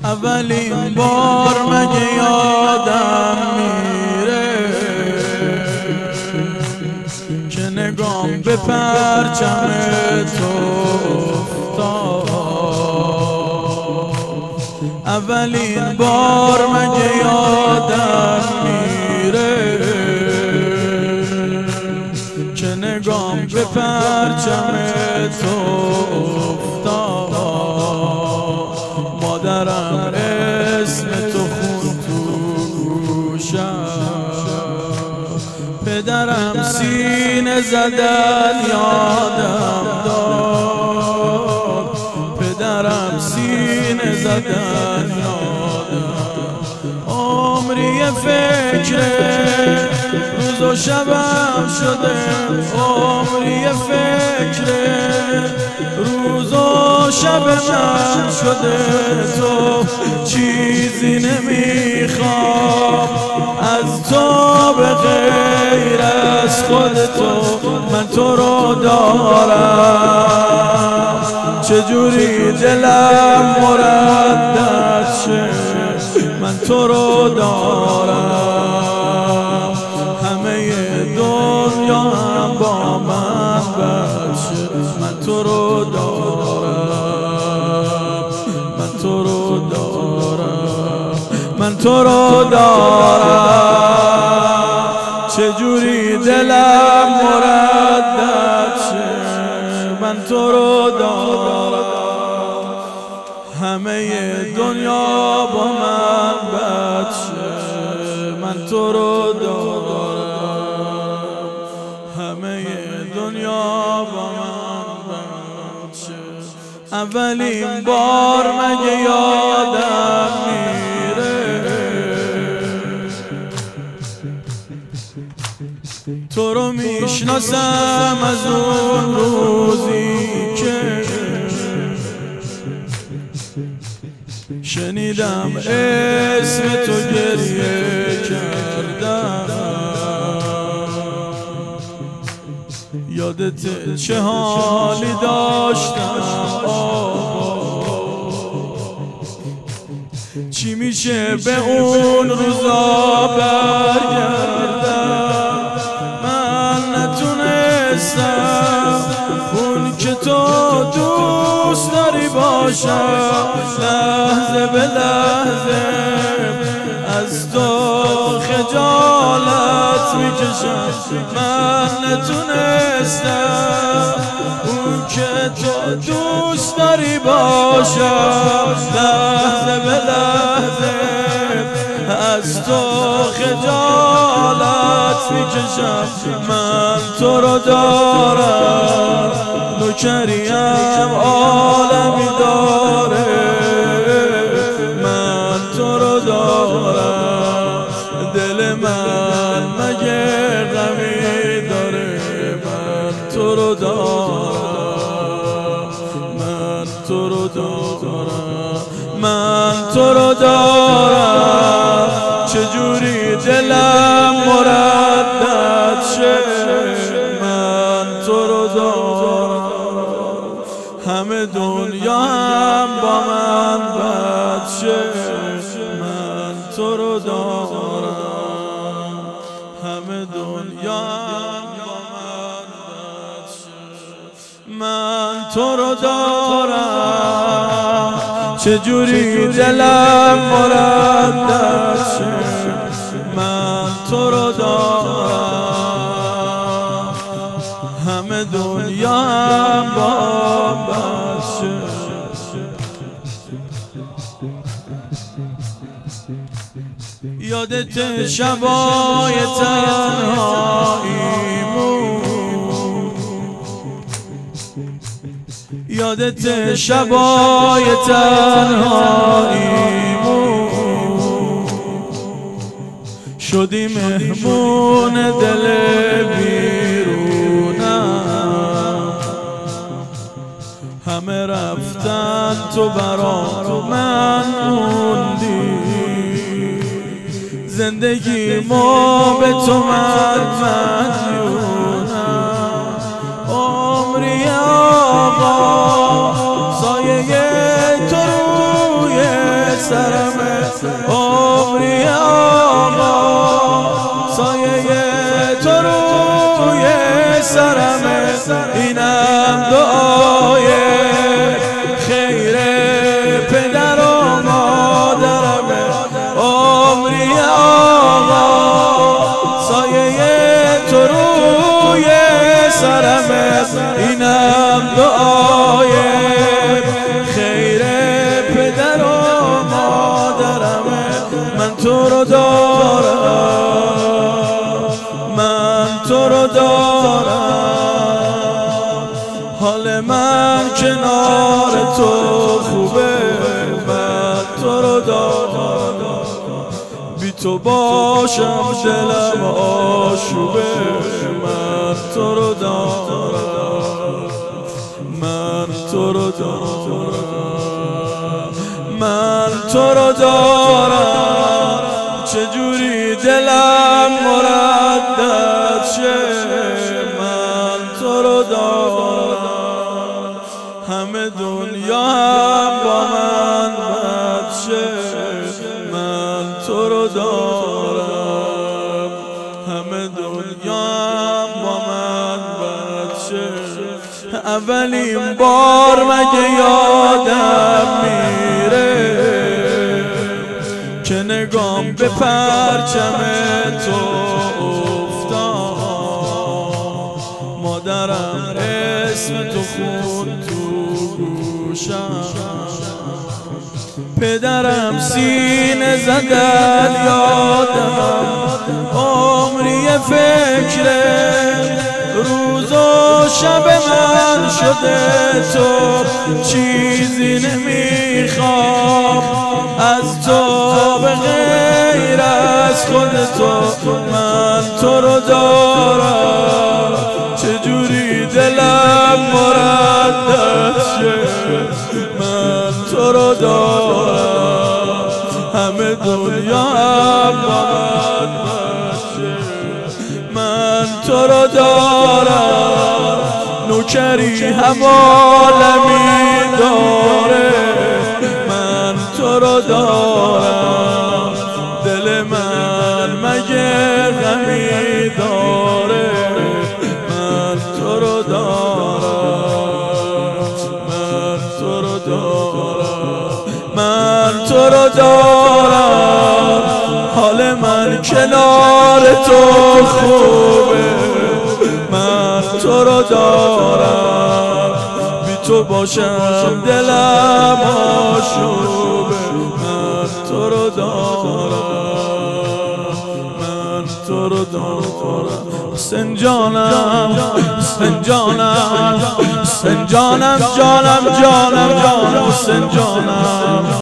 اولین بار مگه یادم میره که نگام به پرچم تو افتاد. اولین بار مگه یادم میره که نگام به پرچم تو افتاد. مادرم اسم تو خون تو گوشم، پدرم سینه زدن یادم داد. پدرم سینه زدن یادم. عمری فکر روز و شبم شده، عمری فکر روز و شب من شده. تو چیزی نمیخوام از تو به غیر از خودتو. من تو رو دارم، چجوری دلم مردد شه. من تو رو دارم، همه دنیا هم با من بد شه. من تو رو دارم، من تو رو دارم، من تو رو دارم، چجوری دلم مردد شه. من تو رو دارم، همه دنیا با من بد شه. من تو رو دارم، همه دنیا با من بد شه. اولین بار مگه یادم میره تو رو میشناسم از اون روزی که شنیدم اسم تو گریه کردم. یادت چه حالی داشتم، چی میشه به اون روزا برگردم. من نتونستم اون که تو دوست داری باشم. لحظه به لحظه از تو خجالت میکشم. من نتونستم اون که تو دوست داری باشم. لحظه به لحظه از تو خجالت میکشم. من تو رو دارم، نوکریم عالمی داره. من تو رو دارم، دل من مگه غمی داره. من تو رو دارم، من تو رو دارم، من تو رو دارم، چجوری دلم مردد شه. من تو رو دارم، همه دنیا هم با من بد شه. من تو رو دارم، همه دنیا هم با من بد شه. من تو رو دارم، چجوری دلم مردد شه. من تو رو دارم، همه دنیا هم با من شه. یادت شبای تنهاییمون، یادت شبای تنهاییمون، شدی مهمون دل بیرونم. همه رفتن تو برام من موندی. زندگی ما به تو من مدیونم. عمری آقا سایه تو روی سرمه عمری آقا سایه تو روی سرمه اینم دعای خیر پدر و مادرمه عمری آقا سایه تو روی سرمه اینم دعای خیر پدر و مادرمه من تو رو دارم من تو رو دارم حال من کنار تو خوبه من تو رو دارم بی تو باشم دلم آشوبه من تو رو دارم من تو رو دارم من تو رو دارم چجوری دلم مردد شه من تو رو دارم همه دنیا هم با من بد شه من تو رو دارم همه دنیا هم با من بد شه اولین بار مگه یادم میره که نگام به پرچم تو افتاد مادرم اسم تو خون تو گوشم پدرم سینه زدن یادم عمری فکر روز و شب من شده تو چیزی نمیخوام از تو به غیر از خود تو من تو رو دارم چجوری دلم مردد شه من تو رو دارم همه دنیا هم با من باشه من تو رو دارم نوکری هم عالمی داره من تو رو دارم دل من مگه غمی داره من تو رو دارم من تو رو دارم من تو رو دارم حال من کنار تو خوبه من تو رو دارم بی تو باشم دلم آشوبه من تو رو دارم من تو رو دارم حسین جانم حسین جانم حسین جانم جانم جانم جانم حسین جانم